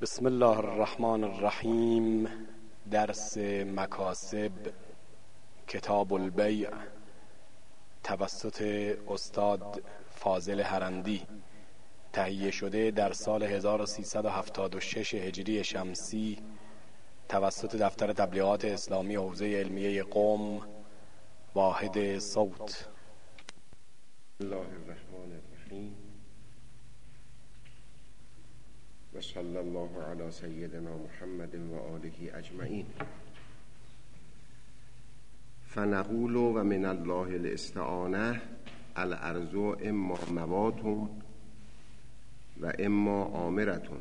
بسم الله الرحمن الرحیم. درس مکاسب کتاب البیع توسط استاد فاضل هرندی، تهیه شده در سال 1376 هجری شمسی توسط دفتر تبلیغات اسلامی حوزه علمیه قم، واحد صوت. بسم الله الرحمن الرحیم و صلی الله علی سیدنا محمد و آله اجمعین. فنقول و من الله الاستعانه الارض اما موات و اما آمرة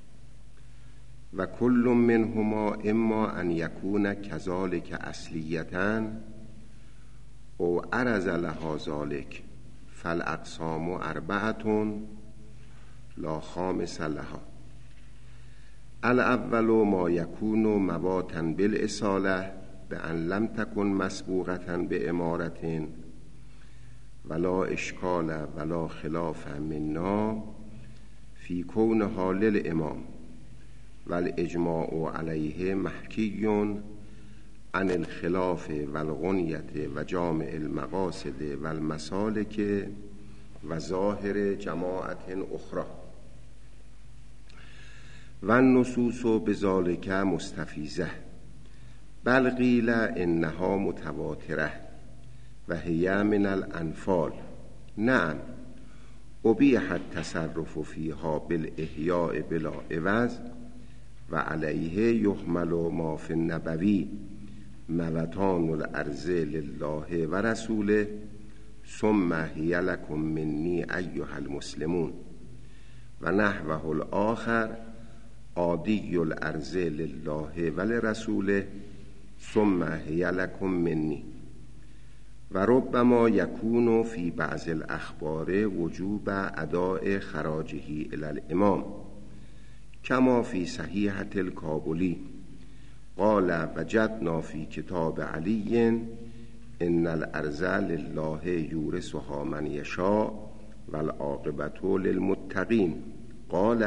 و کل منهما اما ان یکون کذالک اصلیة او عرض لها ذلك فالاقسام اربعة لا خامس لها. الاول ما یکون مواتا بالاصاله بان لم تکن مسبوقة بامارة ولا اشکال ولا خلاف منا فی کونها للامام والاجماع علیه محکی عن الخلاف والغنیة و جامع المقاصد والمسالک و ظاهر جماعت اخرى و النصوص بذلك مستفیضه بل قیل انها متواتره و هی من الانفال. نعم ابیح التصرف فیها بالاحیاء بلا عوض و علیه یحمل ما فی النبوی موتان الارض لله و رسوله ثم هی لکم منی ایها المسلمون و نحوه الاخر عادی الارض لله و لرسوله ثم هی لکم منی. و ربما یکون فی بعض الاخبار وجوب اداء خراجه الی الامام کما فی صحیحة الکابلی قال وجدنا فی کتاب علی ان الارض لله یورثها من یشاء والعاقبة للمتقین قال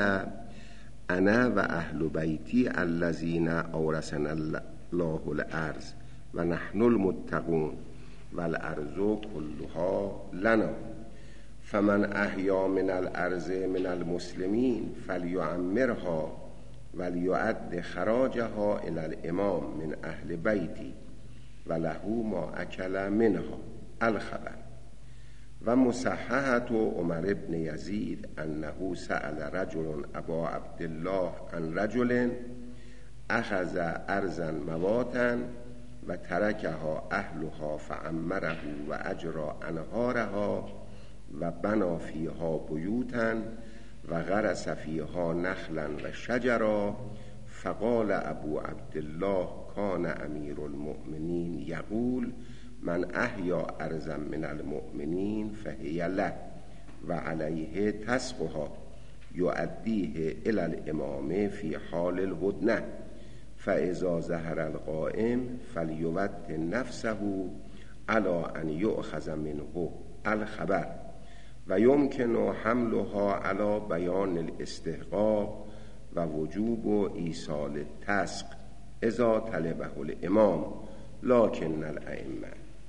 انا و اهل بیتی الذین اورثنا الله الارض و نحن المتقون والارض كلها لنا فمن احیا من الارض من المسلمین فلیعمرها ولیؤد خراجها الى الامام من اهل بیتی و له ما اکل منها. الخبر. و مصححة عمر بن یزید انه سأل رجل ابا عبدالله عن رجل اخذ ارضا مواتا و ترکها اهلها فعمره و اجرا انهارها و بنا فیها بیوتا و غرس فیها نخلا و شجرا فقال ابو عبدالله کان امیر المؤمنین یقول من احیا ارضا من المؤمنین فهی له و علیه تسقها یؤدیه الی الامام فی حال الهدنه فاذا ظهر القائم فلیوطن نفسه علی ان یؤخذ منه. الخبر. و یمکن حملها علی بیان الاستحقاق و وجوب ایصال التسق اذا طلبه الامام لکن الائمه.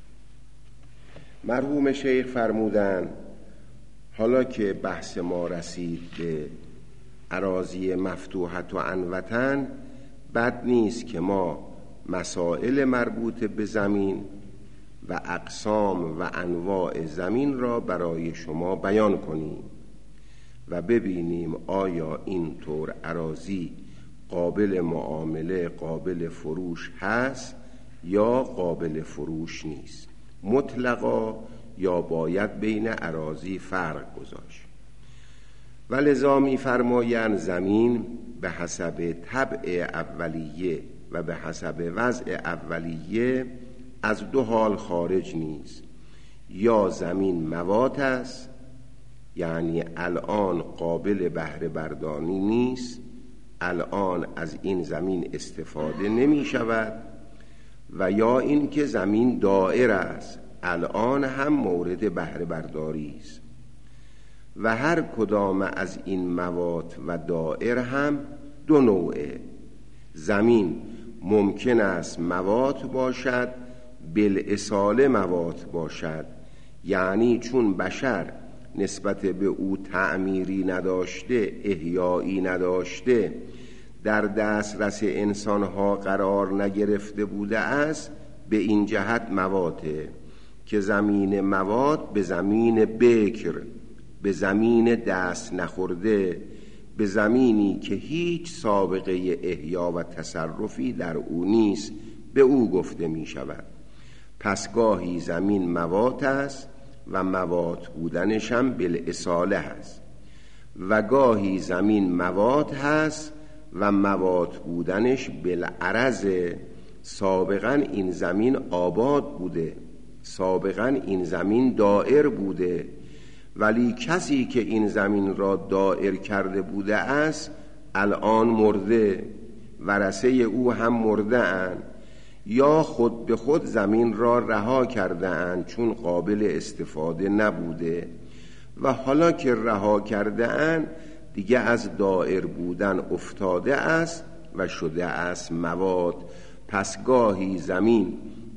مرحوم شیخ فرمودند حالا که بحث ما رسید به اراضی مفتوحة عن وطن، بد نیست که ما مسائل مربوط به زمین و اقسام و انواع زمین را برای شما بیان کنیم و ببینیم آیا این طور اراضی قابل معامله، قابل فروش هست یا قابل فروش نیست، مطلقا یا باید بین اراضی فرق گذاشت. و لذا می فرمایند زمین به حسب طبع اولیه و به حسب وضع اولیه از دو حال خارج نیست. یا زمین موات است، یعنی الان قابل بهره برداری نیست، الان از این زمین استفاده نمی شود، و یا این که زمین دائر است، الان هم مورد بهره برداری است. و هر کدام از این موات و دائر هم دو نوعه. زمین ممکن است موات باشد، بالاصاله موات باشد، یعنی چون بشر نسبت به او تعمیری نداشته، احیایی نداشته، در دسترس انسانها قرار نگرفته بوده است، به این جهت مواته که زمین موات به زمین بکر، به زمین دست نخورده، به زمینی که هیچ سابقه احیا و تصرفی در او نیست، به او گفته می شود. پس گاهی زمین موات است و موات بودنش هم بالاصاله هست، و گاهی زمین موات هست و موات بودنش بالعرض. سابقا این زمین آباد بوده، سابقا این زمین دائر بوده، ولی کسی که این زمین را دائر کرده بوده است الان مرده، ورثه او هم مرده اند، یا خود به خود زمین را رها کرده اند چون قابل استفاده نبوده، و حالا که رها کرده اند دیگه از دائر بودن افتاده است و شده است موات. پس گاهی زمین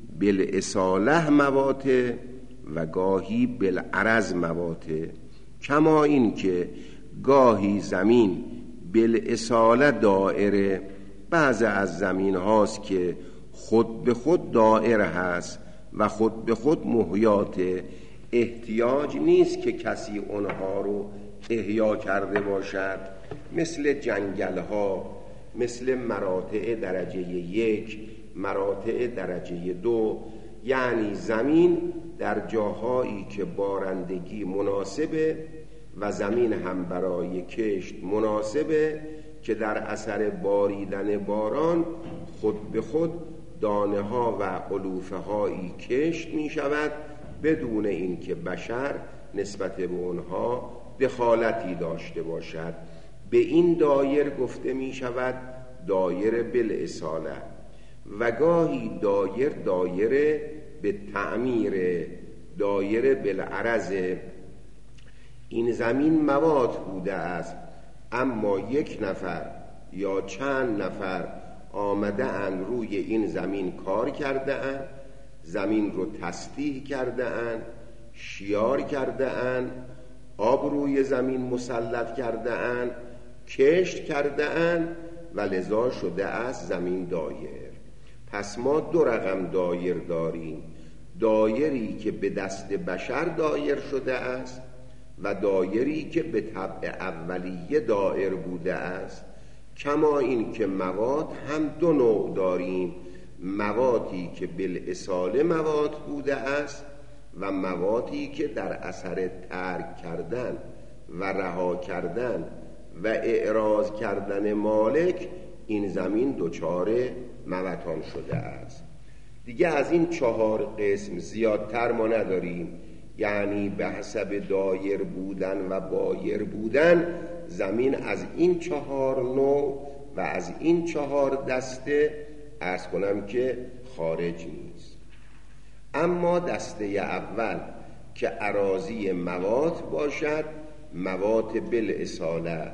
بالاصاله مواته و گاهی بالعرض مواته، کما این که گاهی زمین بالاصاله دائره. بعض از زمین هاست که خود به خود دائر هست و خود به خود محیاته، احتیاج نیست که کسی اونها رو احیا کرده باشد، مثل جنگل ها، مثل مراتع درجه 1، مراتع درجه 2. یعنی زمین در جاهایی که بارندگی مناسبه و زمین هم برای کشت مناسبه، که در اثر باریدن باران خود به خود دانه ها و علوفه هایی کشت می شود بدون اینکه بشر نسبت به اونها دخالتی داشته باشد. به این دایر گفته می شود دایر بالاصاله، و گاهی دایر به تعمیر، دایر بالعرض. این زمین موات بوده است، اما یک نفر یا چند نفر آمده اند روی این زمین کار کرده اند، زمین رو تسطیح کرده اند، شیار کرده اند، آب روی زمین مسلط کرده اند، کشت کرده اند و لذا شده است زمین دایر. پس ما دو رقم دایر داریم، دایری که به دست بشر دایر شده است و دایری که به طبع اولیه دایر بوده است. کما این که مواد هم دو نوع داریم، موادی که بالاصاله مواد بوده است و موادی که در اثر ترک کردن و رها کردن و اعراض کردن مالک این زمین دچار موتان شده است. دیگه از این 4 قسم زیادتر ما نداریم، یعنی به حسب دایر بودن و بایر بودن زمین از این 4 نوع و از این 4 دسته عرض کنم که خارج نیست. اما دسته اول که اراضی موات باشد، موات بالاصاله،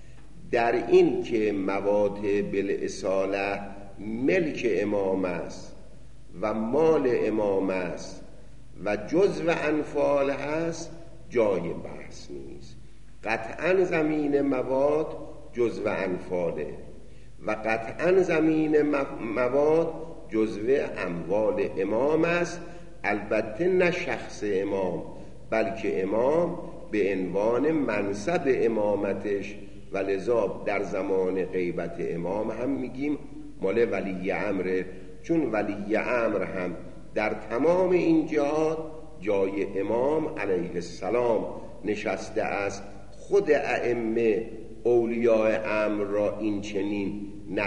در این که موات بالاصاله ملک امام است و مال امام است و جزو انفال هست، جای بحث نیست. قطعا زمین مواد جزو انفاله و قطعا زمین مواد جزو اموال امام است، البته نه شخص امام، بلکه امام به عنوان منصب امامتش، و لذا در زمان غیبت امام هم میگیم مال ولی امره، چون ولی امر هم در تمام این جهات جای امام علیه السلام نشسته است. خود ائمه اولیاء امر را این چنین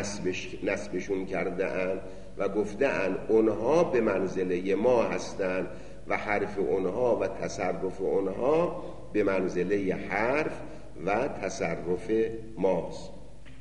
نسبشون کرده اند و گفته اند اونها به منزله ما هستند و حرف اونها و تصرف اونها به منزله حرف و تصرف ماست.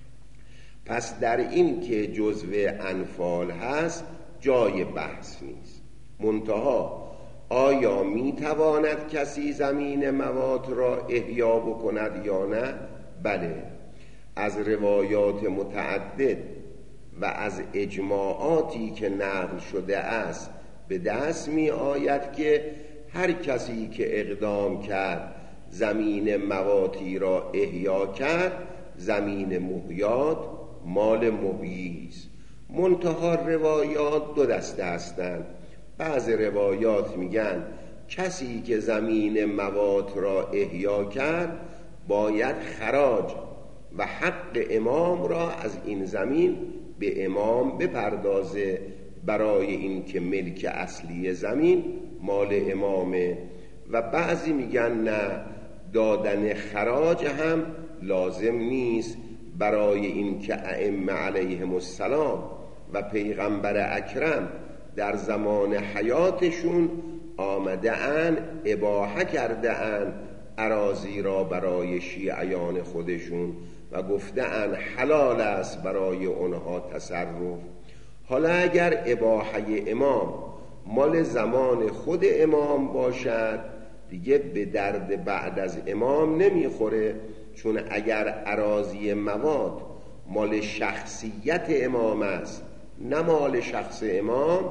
پس در این که جزو انفال هست جای بحث نیست. منتها آیا میتواند کسی زمین موات را احیا بکند یا نه؟ بله. از روایات متعدد و از اجماعاتی که نقل شده است به دست می آید که هر کسی که اقدام کرد زمین مواتی را احیا کرد، زمین محیات مال محیی است. منتها روایات دو دسته هستند. بعض روایات میگن کسی که زمین موات را احیا کرد باید خراج و حق امام را از این زمین به امام بپردازه، برای اینکه ملک اصلی زمین مال امامه. و بعضی میگن نه، دادن خراج هم لازم نیست، برای اینکه ائمه علیهم السلام و پیغمبر اکرم در زمان حیاتشون آمده ان اباحه کرده ان اراضی را برای شیعیان خودشون و گفته ان حلال است برای اونها تصرف. حالا اگر اباحه امام مال زمان خود امام باشد دیگه به درد بعد از امام نمیخوره، چون اگر اراضی مواد مال شخصیت امام است نه مال شخص امام،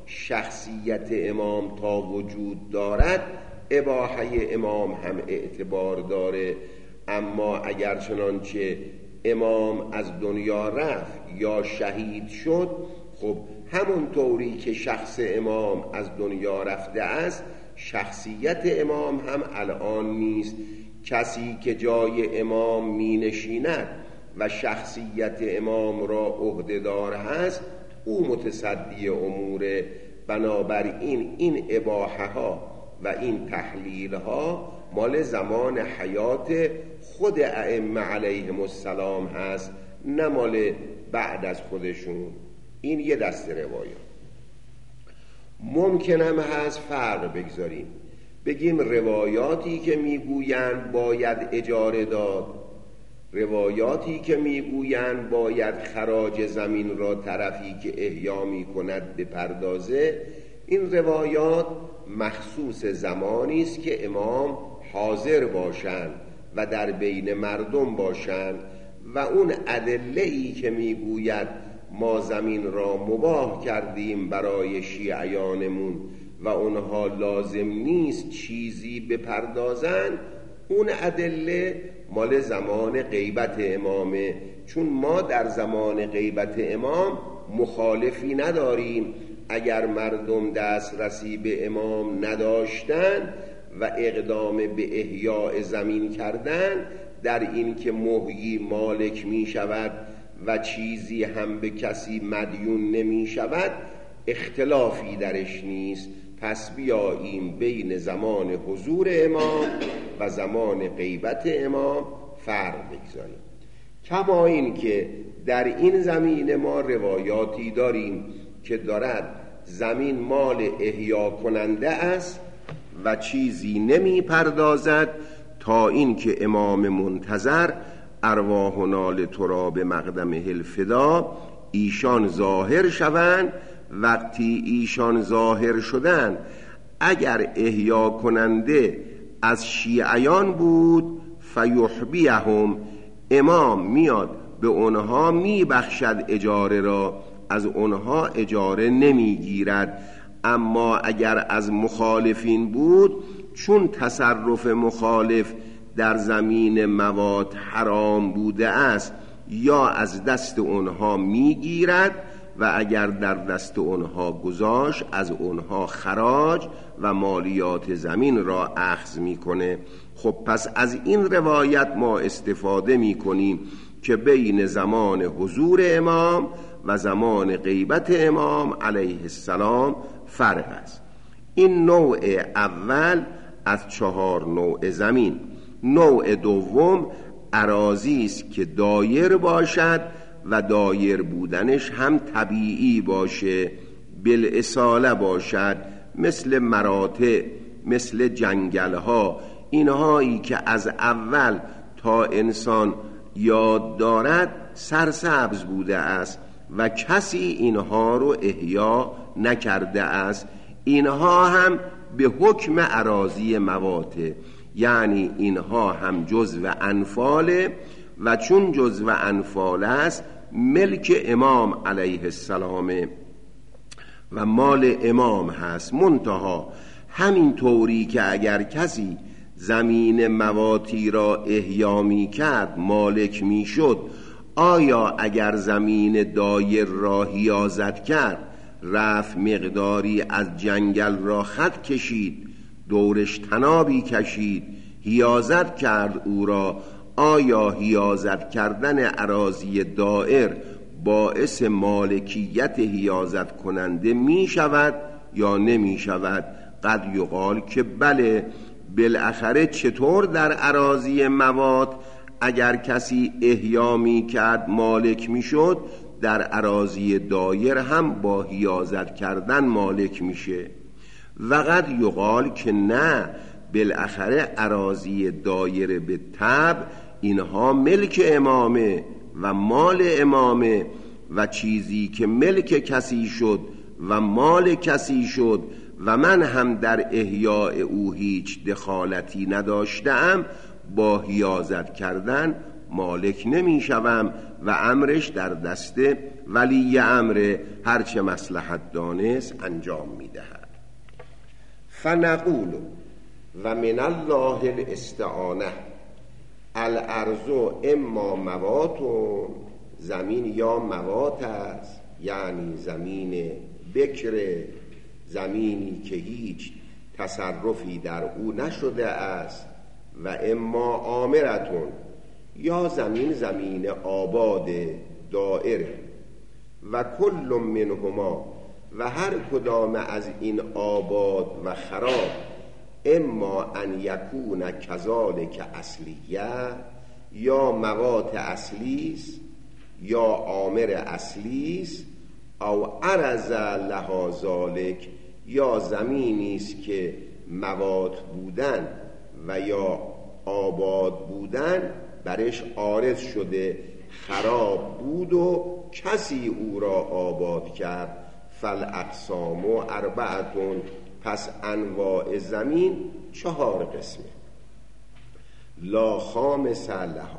شخصیت امام تا وجود دارد اباحه امام هم اعتبار داره. اما اگر چنانچه امام از دنیا رفت یا شهید شد، خب همون طوری که شخص امام از دنیا رفته است شخصیت امام هم الان نیست. کسی که جای امام می نشیند و شخصیت امام را عهده‌دار هست او متصدی اموره. بنابراین این اباحه ها و این تحلیل ها مال زمان حیات خود ائمه علیهم السلام هست نه مال بعد از خودشون. این یه دست روایات. ممکنم هست فرق بگذاریم، بگیم روایاتی که میگویند باید اجاره داد، روایاتی که میگویند باید خراج زمین را طرفی که احیا میکند بپردازه، این روایات مخصوص زمانی است که امام حاضر باشند و در بین مردم باشند و اون ادله‌ای که میگوید ما زمین را مباح کردیم برای شیعیانمون و اونها لازم نیست چیزی بپردازن، اون ادله مال زمان غیبت امامه. چون ما در زمان غیبت امام مخالفی نداریم، اگر مردم دسترسی به امام نداشتن و اقدام به احیاء زمین کردن در این که محیی مالک می شود و چیزی هم به کسی مدیون نمی شود، اختلافی درش نیست. پس بیاییم بین زمان حضور امام و زمان غیبت امام فرق بگذاریم. کما این که در این زمین ما روایاتی داریم که دارد زمین مال احیا کننده است و چیزی نمی پردازد تا این که امام منتظر ارواحنا لتراب مقدمه الفدا ایشان ظاهر شوند. وقتی ایشان ظاهر شدن اگر احیا کننده از شیعیان بود فیحبیهم، امام میاد به اونها میبخشد اجاره را، از اونها اجاره نمیگیرد. اما اگر از مخالفین بود، چون تصرف مخالف در زمین مواد حرام بوده است، یا از دست اونها میگیرد و اگر در دست اونها گذاشت از اونها خراج و مالیات زمین را اخذ میکنه. خب پس از این روایت ما استفاده میکنیم که بین زمان حضور امام و زمان غیبت امام علیه السلام فرق است. این نوع اول از 4 نوع زمین. نوع دوم اراضی است که دایر باشد و دایر بودنش هم طبیعی باشه، بالاصاله باشد، مثل مراتع، مثل جنگل ها، اینهایی که از اول تا انسان یاد دارد سرسبز بوده است و کسی اینها رو احیا نکرده است. اینها هم به حکم اراضی مواته، یعنی اینها هم جزو انفاله و چون جزو انفال است ملک امام علیه السلام و مال امام هست. منتها همین طوری که اگر کسی زمین مواتی را احیا می کرد مالک می شد، آیا اگر زمین دایر را حیازت کرد، رفت مقداری از جنگل را خط کشید، دورش تنابی کشید، حیازت کرد او را، آیا حیازت کردن اراضی دائر باعث مالکیت حیازت کننده می شود یا نمی شود؟ قد یقال که بله. بالاخره چطور در اراضی موات اگر کسی احیا می کرد مالک می شد، در اراضی دایر هم با حیازت کردن مالک میشه؟ و قد یقال که نه، بالاخره اراضی دایر به طبع اینها ملک امامه و مال امامه و چیزی که ملک کسی شد و مال کسی شد و من هم در احیاء او هیچ دخالتی نداشتم، با حیازت کردن مالک نمی شوم و امرش در دست ولی امر هرچه مصلحت دانست انجام می دهد. فنقول و من الله الاستعانه الارض اما مواتون، زمین یا موات است، یعنی زمین بکر، زمینی که هیچ تصرفی در او نشده است، و اما آمرتون، یا زمین آباد دائره، و کل منهما، و هر کدام از این آباد و خراب، اما ان یکون کذالک اصلیه، یا موات اصلیست یا آمر اصلیست، او عرض لها ذالک، یا زمینیست که موات بودن و یا آباد بودن برش عارض شده، خراب بود و کسی او را آباد کرد. فالاقسام اربعتون، پس انواع زمین 4 قسمه. لا خامس لها،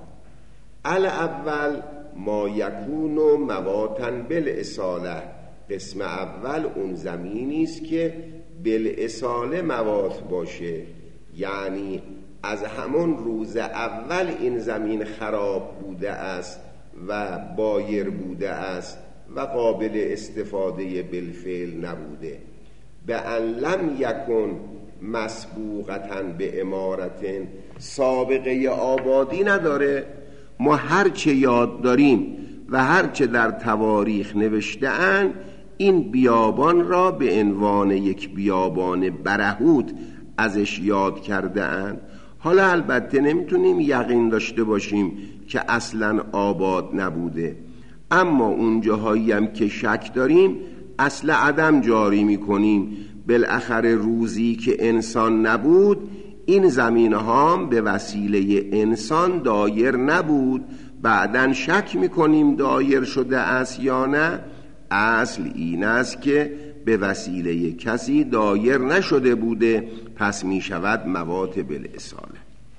الاول ما یکون مواتا بالاصاله، قسم اول اون زمینی است که بالاصاله موات باشه، یعنی از همون روز اول این زمین خراب بوده است و بایر بوده است و قابل استفاده بالفعل نبوده. به ان لم یکن مسبوقتاً به امارتن، سابقه آبادی نداره. ما هرچه یاد داریم و هرچه در تواریخ نوشته اند، این بیابان را به عنوان یک بیابان برهوت ازش یاد کرده اند. حالا البته نمیتونیم یقین داشته باشیم که اصلا آباد نبوده، اما اون جاهایی هم که شک داریم اصل عدم جاری میکنیم. بالاخره روزی که انسان نبود این زمین ها به وسیله انسان دایر نبود، بعدن شک میکنیم دایر شده است یا نه. اصل این است که به وسیله کسی دایر نشده بوده، پس میشود موات بالاصاله.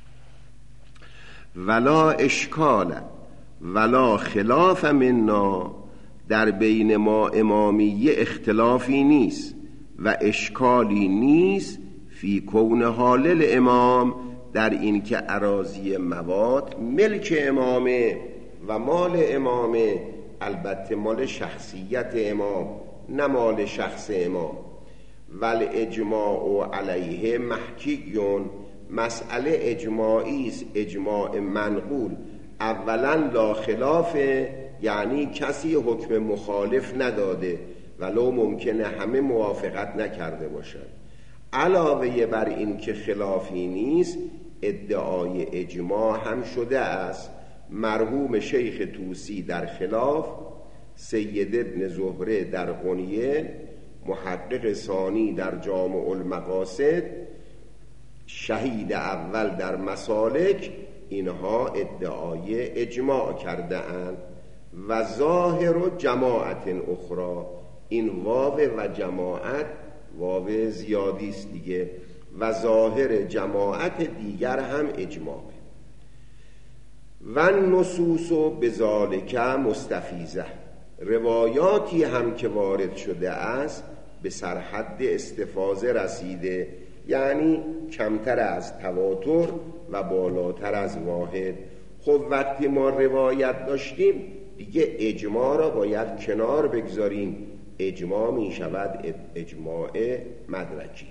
ولا اشکال ولا خلاف منا، در بین ما امامیه اختلافی نیست و اشکالی نیست فی کون حال الامام، در این که اراضی موات ملک امامه و مال امامه، البته مال شخصیت امام نه مال شخص امام. ول اجماع علیه محکیون، مسئله اجماعی است، اجماع منقول. اولا لا خلافه، یعنی کسی حکم مخالف نداده ولو ممکنه همه موافقت نکرده باشد. علاوه بر این که خلافی نیست، ادعای اجماع هم شده است. مرحوم شیخ طوسی در خلاف، سید ابن زهره در غنیه، محقق ثانی در جامع المقاصد، شهید اول در مسالک، اینها ادعای اجماع کرده اند. و ظاهر و جماعت اخرى، این واو و جماعت واو زیادی است دیگه، و ظاهر جماعت دیگر هم اجماع. و نصوص به ذالک مستفیضه، روایاتی هم که وارد شده است به سرحد استفاضه رسیده، یعنی کمتر از تواتر و بالاتر از واحد. خب وقتی ما روایت داشتیم دیگه اجماع را باید کنار بگذاریم، اجماع می شود اجماع مدرکی.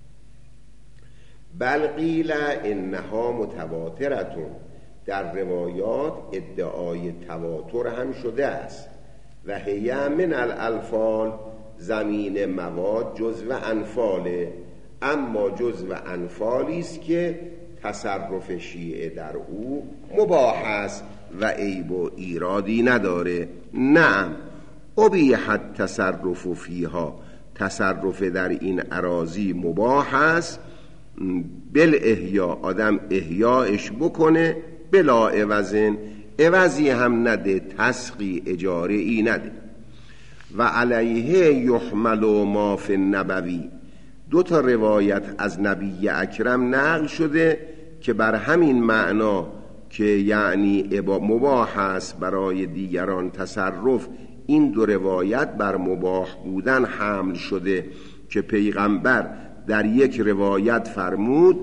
بل قیل انها متواترتون، در روایات ادعای تواتر هم شده است. و هی من الالفال، زمین مواد جزو انفاله، اما جزو انفالی است که تصرف شیعه در او مباح است و عیب و ایرادی نداره. نعم ابیحت تصرف فیها، تصرف در این اراضی مباح است، بالاحیا، آدم احیاش بکنه، بلا عوضن، عوضی هم نده، تسقی اجاره ای نده. و علیه یحمل ما فی النبوی، دو تا روایت از نبی اکرم نقل شده که بر همین معنا که یعنی مباح است برای دیگران تصرف، این دو روایت بر مباح بودن حمل شده که پیغمبر در یک روایت فرمود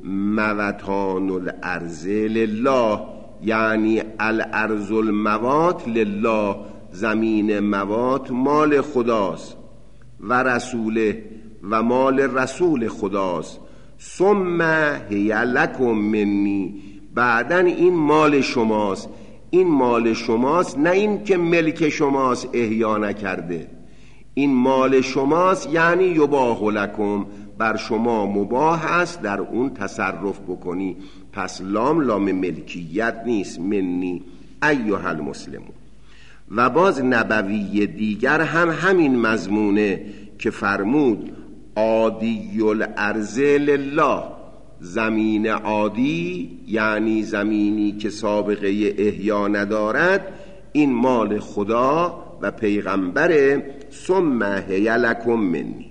موتان الارض لله، یعنی الارض الموات لله، زمین موات مال خداست، و رسوله، و مال رسول خداست، ثم هی لکم منی، بعدن این مال شماست. این مال شماست، نه این که ملک شماست احیا نکرده، این مال شماست یعنی یباح لکم، بر شما مباح است در اون تصرف بکنی. پس لام ملکیت نیست، منی ایها المسلمون. و باز نبوی دیگر هم همین مضمونه که فرمود عادی الارض لله، زمین عادی یعنی زمینی که سابقه احیا ندارد، این مال خدا و پیغمبر، ثم هی لکم منی.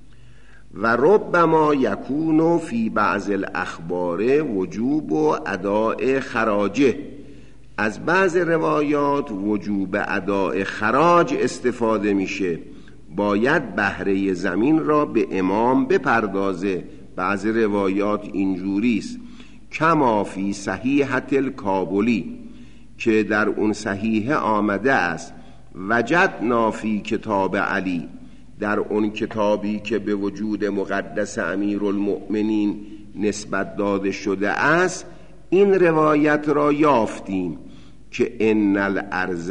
و ربما یکون فی بعض الاخبار وجوب و اداء خراجه، از بعض روایات وجوب اداء خراج استفاده میشه، باید بهره زمین را به امام بپردازه. بعض روایات اینجوریست، کما فی صحیحة الکابلی، که در اون صحیحه آمده است، وجدنا فی کتاب علی، در اون کتابی که به وجود مقدس امیرالمؤمنین نسبت داده شده است، این روایت را یافتیم که ان الارض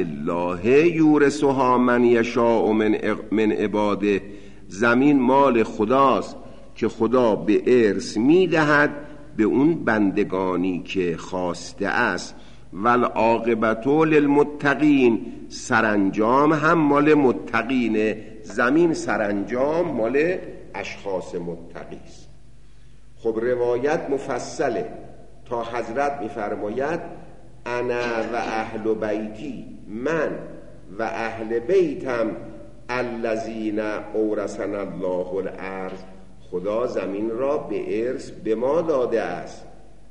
لله یورثها من یشاء من عباده، زمین مال خداست که خدا به ارث میدهد به اون بندگانی که خواسته است. والعاقبت للمتقین، سرانجام هم مال متقینه، زمین سرانجام مال اشخاص متقی است. خب روایت مفصله تا حضرت میفرماید انا و اهل بیتی، من و اهل بیتم الذین اورثنا الله الارض، خدا زمین را به ارث به ما داده است.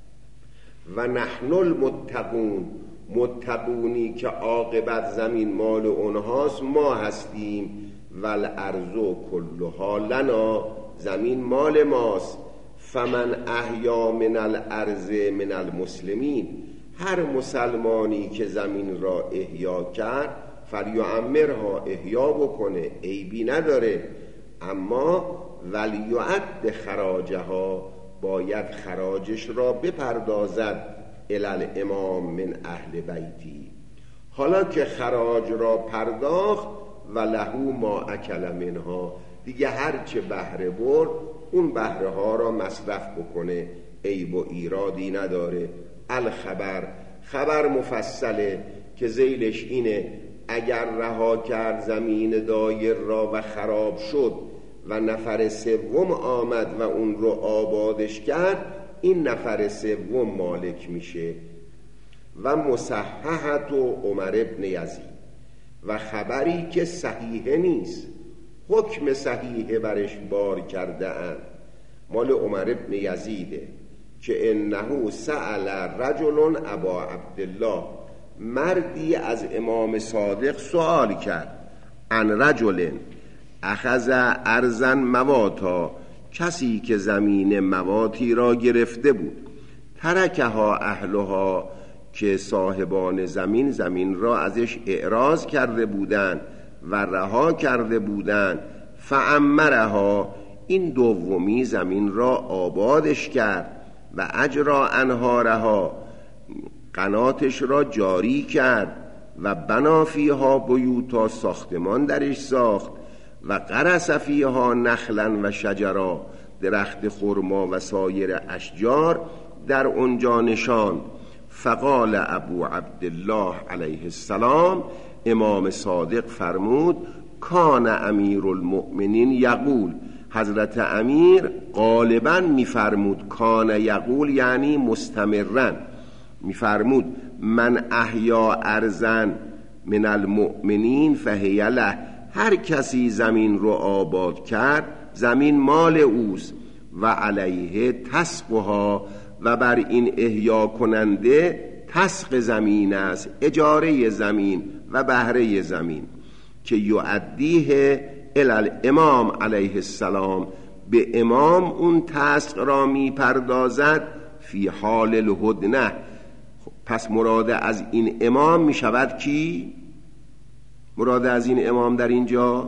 و نحن المتقون، متقونی که عاقبت زمین مال اونهاست ما هستیم. والارض کلها لنا، زمین مال ماست. فمن احیا من الارض من المسلمین، هر مسلمانی که زمین را احیا کرد فلیعمرها، احیا بکنه، عیبی نداره، اما ولیعد خراجها، باید خراجش را بپردازد الالامام من اهل بیتی. حالا که خراج را پرداخت و لهو ما اکل منها، دیگه هرچه بهره برد اون بهره ها را مصرف بکنه، عیب و ایرادی نداره. الخبر، خبر مفصله که ذیلش اینه اگر رها کرد زمین دایر را و خراب شد و نفر سوم آمد و اون رو آبادش کرد، این نفر سوم مالک میشه. و مصححت و عمر ابن یزید، و خبری که صحیح نیست، حکم صحیح برش بار کرده اند، مال عمر ابن یزیده که انه سأل رجل ابا عبدالله، مردی از امام صادق سوال کرد، عن رجل اخذ ارضا مواتا، کسی که زمین مواتی را گرفته بود، ترکها اهلها، که صاحبان زمین را ازش اعراض کرده بودند و رها کرده بودند، فعمرها، این دومی زمین را آبادش کرد، و اجرا انهارها، قناتش را جاری کرد، و بنا فیها بیوتا، ساختمان درش ساخت، و غرس فیها نخلا و شجرا، درخت خرما و سایر اشجار در اونجا نشاند. فقال ابو عبدالله علیه السلام، امام صادق فرمود، کان امیر المؤمنین یقول، حضرت امیر غالبا میفرمود، کان یقول یعنی مستمرن، میفرمود من احیا ارضا من المؤمنین فهی له، هر کسی زمین رو آباد کرد زمین مال اوست، و علیه تسقها، و بر این احیا کننده تسق زمین است، اجاره زمین و بهره زمین، که یؤدیه الی الامام علیه السلام، به امام اون تسق را می پردازد، فی حال الهدنه. پس مراد از این امام می شود کی؟ مراد از این امام در اینجا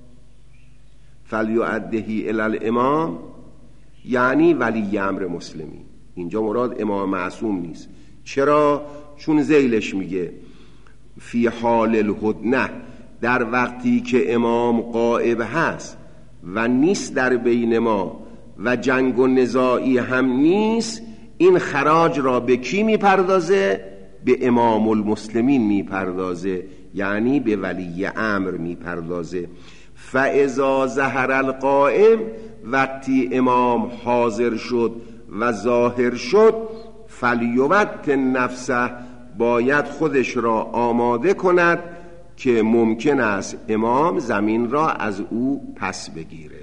فلیؤدیه الی الامام، یعنی ولی امر مسلمین. اینجا مراد امام معصوم نیست. چرا؟ چون ذیلش میگه فی حال الهدنه، در وقتی که امام غائب هست و نیست در بین ما و جنگ و نزاعی هم نیست، این خراج را به کی میپردازه؟ به امام المسلمین میپردازه، یعنی به ولی امر میپردازه. فاذا ظهر القائم، وقتی امام حاضر شد و ظاهر شد، فلیوطن نفسه، باید خودش را آماده کند که ممکن است امام زمین را از او پس بگیره.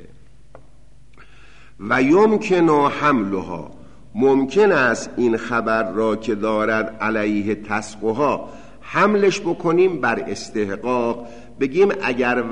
و یمکن حملها، ممکن است این خبر را که دارد علیه تسقها حملش بکنیم بر استحقاق، بگیم اگر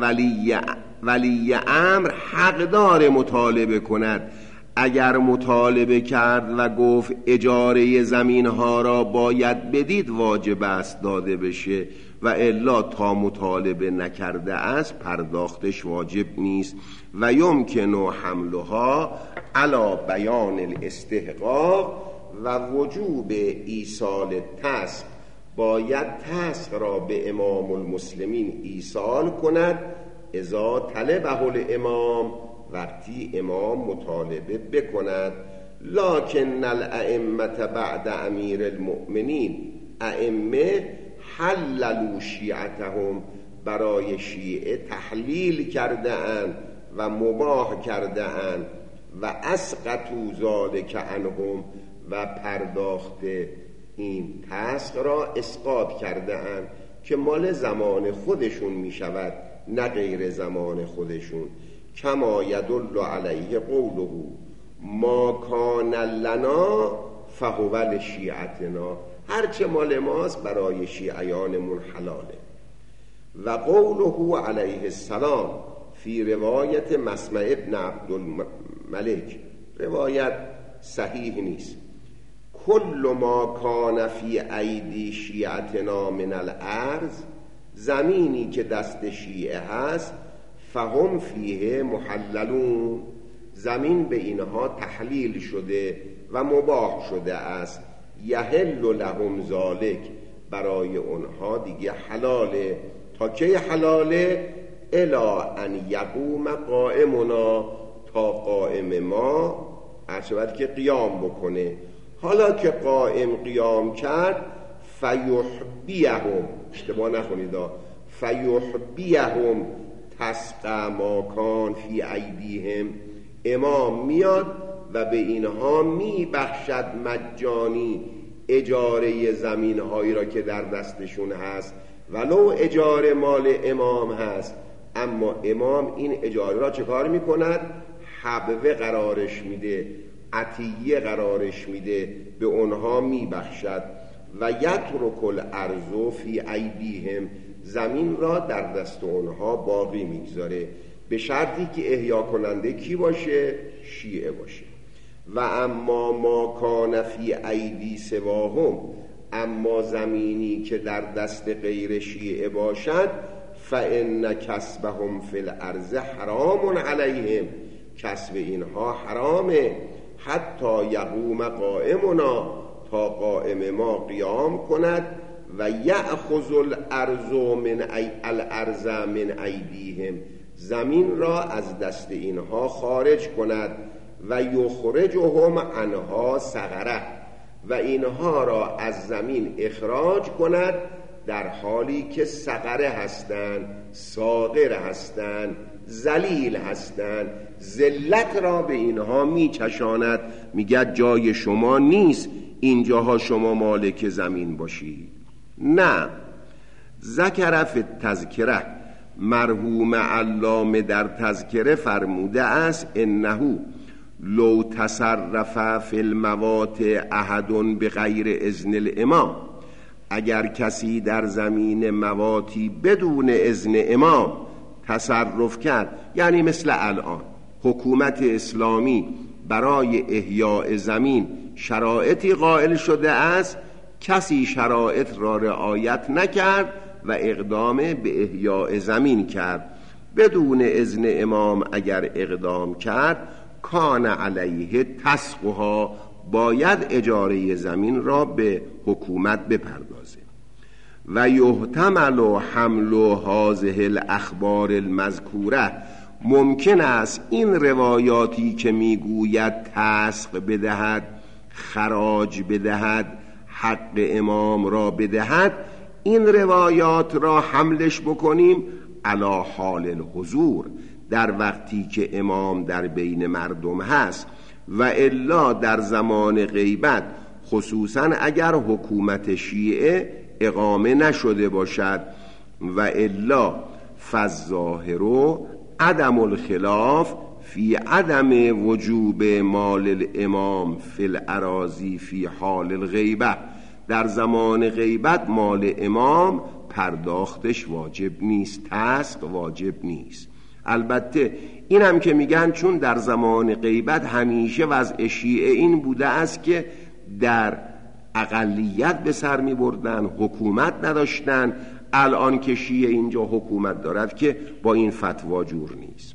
ولی امر حق داره مطالبه کند، اگر مطالبه کرد و گفت اجاره زمین ها را باید بدید، واجب است داده بشه، و الا تا مطالبه نکرده است پرداختش واجب نیست. و یمکن حملها علی بیان الاستحقاق، و وجوب ایصال تسق، باید تسق را به امام المسلمین ایصال کند، اذا طلبه الامام، وقتی امام مطالبه بکند. لکن الائمه بعد امیر المؤمنین، ائمه حللوا شیعتهم، برای شیعه تحلیل کرده اند و مباح کرده اند، و اسقطوا ذلک عنهم، و پرداخت این تسق را اسقاط کرده اند که مال زمان خودشون می شود، نه غیر زمان خودشون. کما یدل علیه قوله ما کان لنا فهو لشیعتنا، هرچه مال ماست برای شیعیانمون حلاله. و قوله علیه السلام فی روایت مسمع ابن عبدالملک، روایت صحیح نیست، کل ما کان فی ایدی شیعتنا من الارض، زمینی که دست شیعه هست، فهم فیه محللون، زمین به اینها تحلیل شده و مباح شده است، یحل لهم ذالک، برای اونها دیگه حلاله. تا کی حلاله؟ الا ان یقوم قائمنا، تا قائم ما عرشبت که قیام بکنه. حالا که قائم قیام کرد، فیحبیهم، اشتباه نخونید، فیحبیهم تسق ما کان فی ایدیهم، امام میاد و به اینها میبخشد مجانی اجاره زمین هایی را که در دستشون هست، ولو اجاره مال امام هست، اما امام این اجاره را چه کار میکند؟ حبوه قرارش میده، عطیه قرارش میده، به اونها میبخشد. و یترک الارض فی ایدیهم، زمین را در دست اونها باقی میگذاره، به شرطی که احیا کننده کی باشه؟ شیعه باشه. و اما ما کان فی ایدی سواهم، اما زمینی که در دست غیر شیعه باشد، فإن کسبهم فی الارض حرام علیهم، کسب اینها حرامه، حتی یقوم قائمنا، تا قائم ما قیام کند، و یأخذ الارض من ایدیهم، زمین را از دست اینها خارج کند، و یخرجهم عنها صغره، و اینها را از زمین اخراج کند در حالی که صغره هستند، صاغر هستند، ذلیل هستند. ذلت را به اینها میچشاند، میگه جای شما نیست اینجاها شما مالک زمین باشید. نه، ذکر فی التذکره، مرحوم علامه در تذکره فرموده است انه لو تصرف فی المواطع احد بغیر اذن الامام، اگر کسی در زمین مواطی بدون اذن امام تصرف کرد، یعنی مثل الان حکومت اسلامی برای احیاء زمین شرایطی قائل شده است، کسی شرایط را رعایت نکرد و اقدام به احیاء زمین کرد، بدون اذن امام اگر اقدام کرد، کان علیه تسقها، باید اجاره زمین را به حکومت بپردازه. و یحتمل حمل هذه الاخبار المذکوره، ممکن است این روایاتی که میگوید تسق بدهد، خراج بدهد، حق امام را بدهد، این روایات را حملش بکنیم علی حال الحضور، در وقتی که امام در بین مردم هست، و الا در زمان غیبت، خصوصا اگر حکومت شیعه اقامه نشده باشد، و الا فالظاهر عدم الخلاف فی عدم وجوب مال الامام فی الاراضی فی حال الغیبه، در زمان غیبت مال امام پرداختش واجب نیست، تسق واجب نیست. البته این هم که میگن چون در زمان غیبت همیشه وضع شیعه این بوده است که در اقلیت به سر می بردن، حکومت نداشتن، الان که شیعه اینجا حکومت دارد که با این فتوا جور نیست.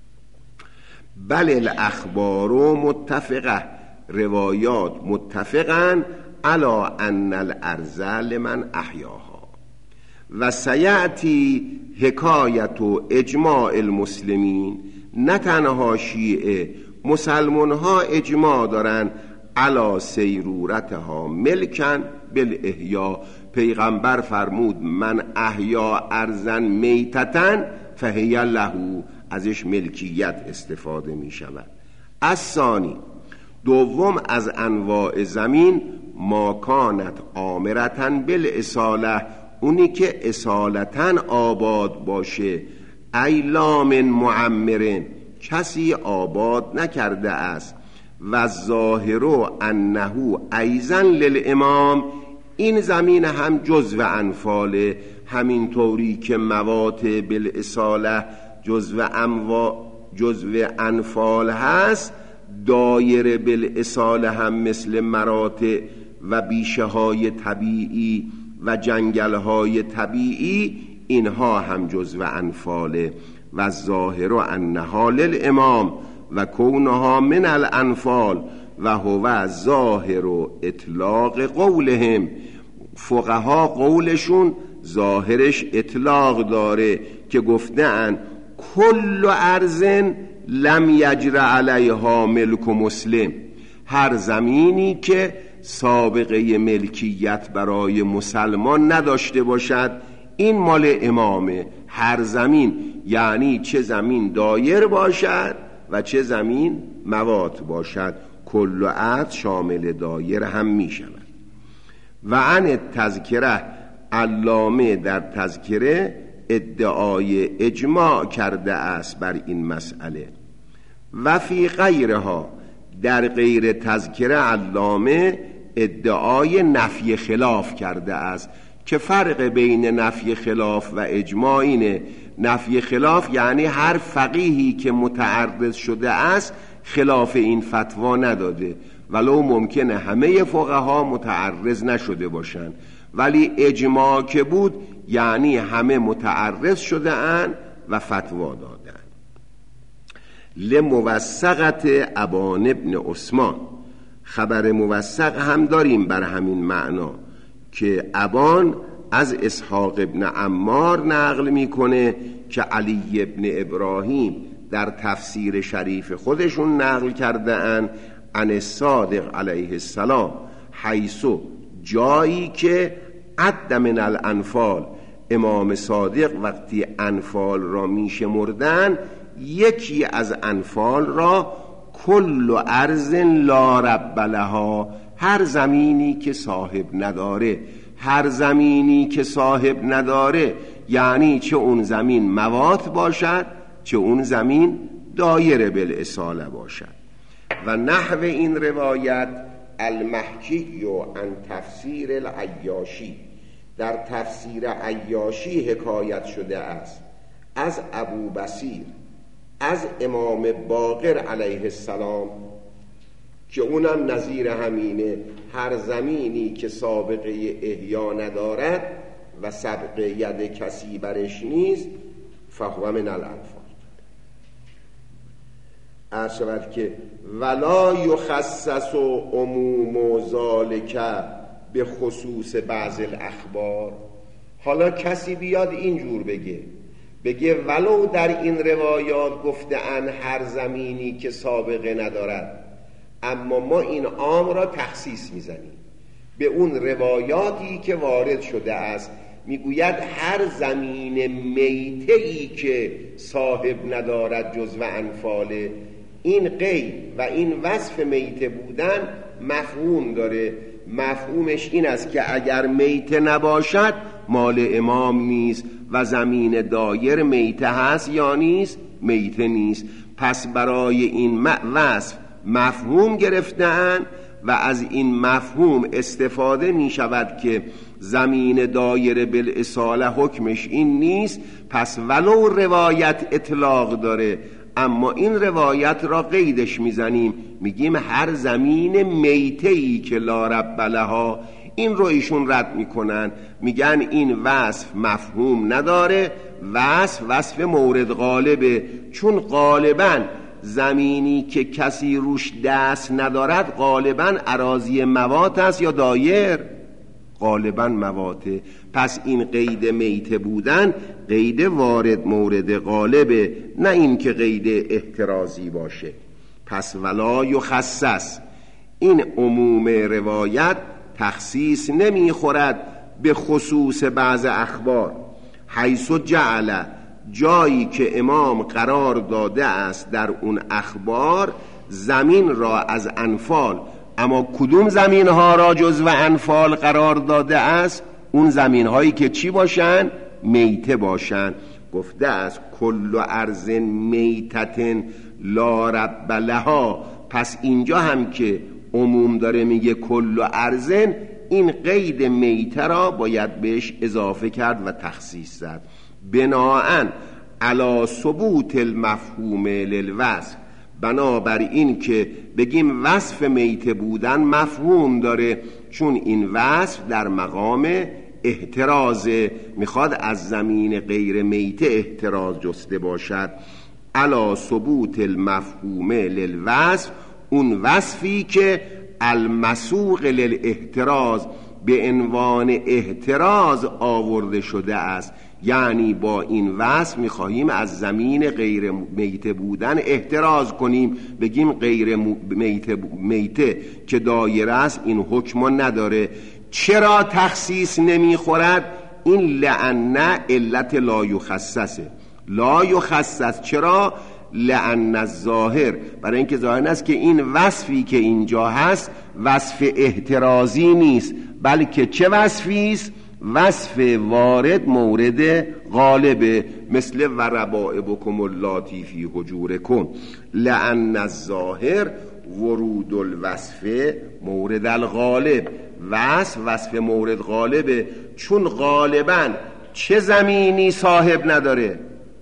بل الاخبار متفقه، روایات متفقن علی ان الارض لمن احیاها، و سیأتی حکایت و اجماع المسلمین، نه تنها شیعه، مسلمان ها اجماع دارن علی سیرورتها ملکن بالاحیا. پیغمبر فرمود من احیا ارضا میتتن فهی له، ازش ملکیت استفاده می شود. الثانی، دوم از انواع زمین، ما کانت آمرتن بالاصاله، اونی که اصالتن آباد باشه، ای لام معمرن، کسی آباد نکرده است، و ظاهر انه ایضا للامام، این زمین هم جزو انفال، همین طوری که مواطع بالاصاله جزو انفال هست، دایره بالاصاله هم مثل مراتع و بیشه های طبیعی و جنگل های طبیعی، اینها هم جزو انفاله. و ظاهر انها للامام و کونها من الانفال و هو ظاهر اطلاق قولهم، فقها قولشون ظاهرش اطلاق داره که گفتن کل ارض لم یجر علیها ملک مسلم، هر زمینی که سابقه ملکیت برای مسلمان نداشته باشد این مال امامه. هر زمین یعنی چه زمین دایر باشد و چه زمین موات باشد، کل ارض شامل دایر هم می شود. و عن تذکره، علامه در تذکره ادعای اجماع کرده است بر این مسئله. و فی غیرها، در غیر تذکره علامه ادعای نفی خلاف کرده است که فرق بین نفی خلاف و اجماع اینه. نفی خلاف یعنی هر فقیهی که متعرض شده است خلاف این فتوا نداده، ولو ممکنه همه فقها متعرض نشده باشند، ولی اجماع که بود یعنی همه متعرض شده اند و فتوا دادن. لموثقت ابان ابن عثمان، خبر موثق هم داریم بر همین معنا که ابان از اسحاق ابن عمار نقل میکنه که علی ابن ابراهیم در تفسیر شریف خودشون نقل کرده ان عن الصادق علیه السلام حیثو، جایی که عد من الانفال، امام صادق وقتی انفال را میشمردن یکی از انفال را کل ارض لا رب لها، هر زمینی که صاحب نداره. هر زمینی که صاحب نداره یعنی چه اون زمین موات باشد چه اون زمین دایره بالاصاله باشد. و نحو این روایت المحکی عن تفسیر العیاشی، در تفسیر عیاشی حکایت شده است از ابو بصیر از امام باقر علیه السلام که اونم نظیر همینه، هر زمینی که سابقه احیا ندارد و سبق ید کسی برش نیست فهو من الانفال. ارشد که ولا یخصص عموم ذالک به خصوص بعض الاخبار. حالا کسی بیاد اینجور بگه ولو در این روایات گفته ان هر زمینی که سابقه ندارد، اما ما این عام را تخصیص میزنیم به اون روایاتی که وارد شده است. میگوید هر زمین میته‌ای که صاحب ندارد جزو انفاله. این قید و این وصف میته بودن مفهوم داره. مفهومش این است که اگر میته نباشد مال امام نیست و زمین دایر میته هست یا نیست؟ میته نیست. پس برای این وصف مفهوم گرفتن و از این مفهوم استفاده می شود که زمین دایره بالاصاله حکمش این نیست. پس ولو روایت اطلاق داره اما این روایت را قیدش میزنیم، میگیم هر زمین میته‌ای که لا رب لها. این رو ایشون رد میکنن، میگن این وصف مفهوم نداره، وصف مورد غالبه، چون غالباً زمینی که کسی روش دست ندارد غالباً اراضی موات است یا دایر؟ غالباً مواته. پس این قید میته بودن قید وارد مورد غالبه، نه این که قید احترازی باشه. پس ولا یخصص، این عموم روایت تخصیص نمیخورد به خصوص بعض اخبار. حیث جعل، جایی که امام قرار داده است در اون اخبار زمین را از انفال. اما کدوم زمین ها را جزو انفال قرار داده است؟ اون زمین هایی که چی باشن؟ میته باشن. گفته است کل ارض میتتن لا رب لها. پس اینجا هم که عموم داره میگه کل ارضن، این قید میته را باید بهش اضافه کرد و تخصیص زد. بناءً علی ثبوت المفهوم للوصف، بنابر این که بگیم وصف میته بودن مفهوم داره، چون این وصف در مقام احترازه، میخواد از زمین غیر میته احتراز جسته باشد. علی ثبوت المفهوم للوصف، اون وصفی که المسوق للاحتراز، به عنوان احتراز آورده شده است. یعنی با این وصف میخواهیم از زمین غیر میته بودن احتراز کنیم، بگیم غیر میته که دایره است این حکم نداره. چرا تخصیص نمیخورد؟ این لأن علت لا یخصصه. لا یخصص چرا؟ لأن الظاهر، برای اینکه ظاهر است که این وصفی که اینجا هست وصف احترازی نیست، بلکه چه وصفی است؟ وصف وارد مورد غالبه، مثل و ربائبکم اللاتی فی حجورکم. لأن الظاهر ورود الوصف مورد الغالب. وصف مورد غالبه، چون غالبا چه زمینی صاحب نداره؟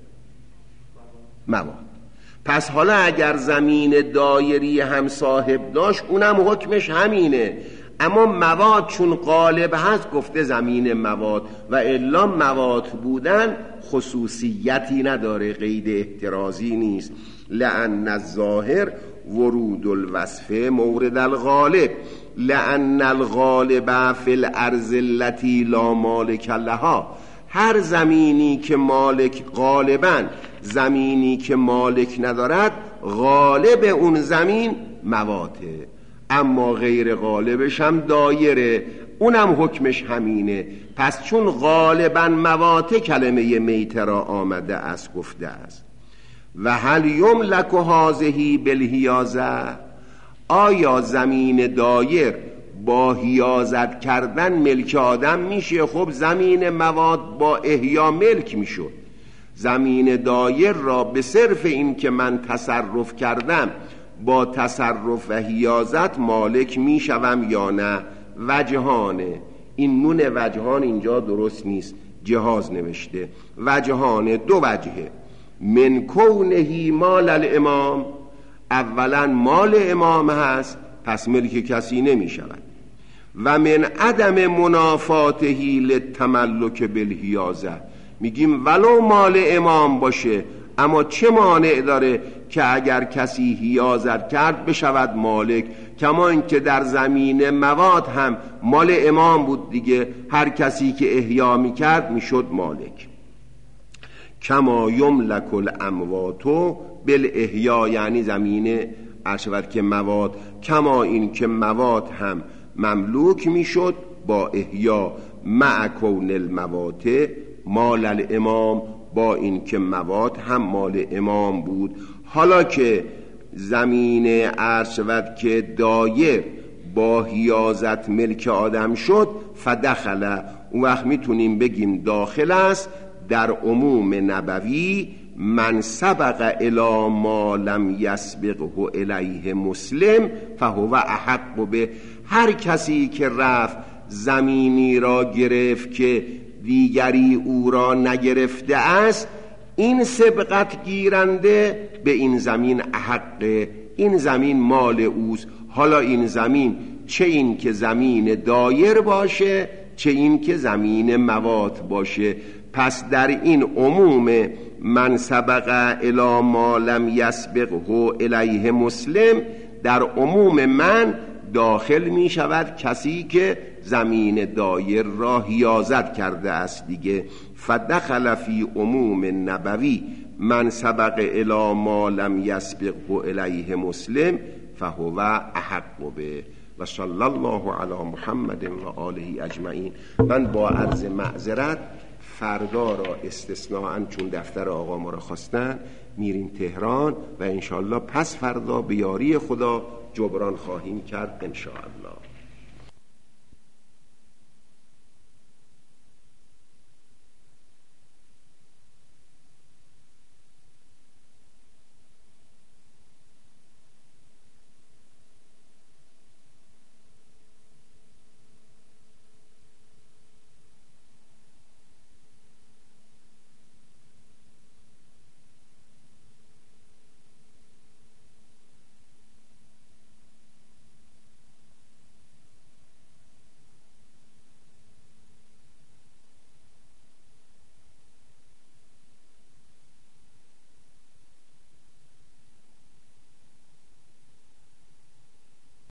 مواد. پس حالا اگر زمین دایری هم صاحب داشت اونم حکمش همینه، اما مواد چون غالب هست گفته زمین مواد، و الا مواد بودن خصوصیتی نداره، قید احترازی نیست. لأن الظاهر ورود الوصف مورد الغالب لأن الغالب فی الارض التي لا مالک لها. هر زمینی که مالک، غالبا زمینی که مالک ندارد، غالب اون زمین مواده، اما غیر غالبش هم دایره، اونم حکمش همینه. پس چون غالبا مواته کلمه میته را آمده است گفته است و هل یملک هذه بالحیازه، آیا زمین دایر با حیازت کردن ملک آدم میشه؟ خب زمین مواد با احیا ملک میشد. زمین دایر را به صرف این که من تصرف کردم با تصرف و حیازت مالک میشوم یا نه؟ وجهانه. این نون وجهان اینجا درست نیست، جهاز نوشته. وجهانه، دو وجهه. من کونه مال الامام، اولا مال امام هست پس ملک کسی نمی شود. و من عدم منافاته للتملک بالحیازه، میگیم ولو مال امام باشه اما چه مانع داره که اگر کسی حیازت کرد بشود مالک؟ کما اینکه در زمین مواد هم مال امام بود دیگه، هر کسی که احیا میکرد میشد مالک. کما یملک الاموات بالاحیا، یعنی زمین ارشود که مواد، کما این که مواد هم مملوک میشد با احیا، مع کون الموات مال الامام، با این که مواد هم مال امام بود. حالا که زمین ارشود که دایر با حیازت ملک آدم شد، فدخل، اون وقت میتونیم بگیم داخل است در عموم نبوی من سبق الی ما لم یسبقه الیه مسلم فهو احق به. هر کسی که رفت زمینی را گرفت که دیگری او را نگرفته است، این سبقت گیرنده به این زمین احق، این زمین مال اوست. حالا این زمین چه این که زمین دایر باشه چه این که زمین مواد باشه. پس در این عموم من سبق الی ما لم یسبقه الیه مسلم، در عموم من داخل می شود کسی که زمین دایر را حیازت کرده است دیگه. فدخل فی عموم نبوی من سبق الی ما لم یسبقه الیه مسلم فهو احق به. و صلی الله علی محمد و آله اجمعین. من با عرض معذرت فردا را استثناءً چون دفتر آقا ما را خواستن میریم تهران و انشاءالله پس فردا به یاری خدا جبران خواهیم کرد انشاءالله.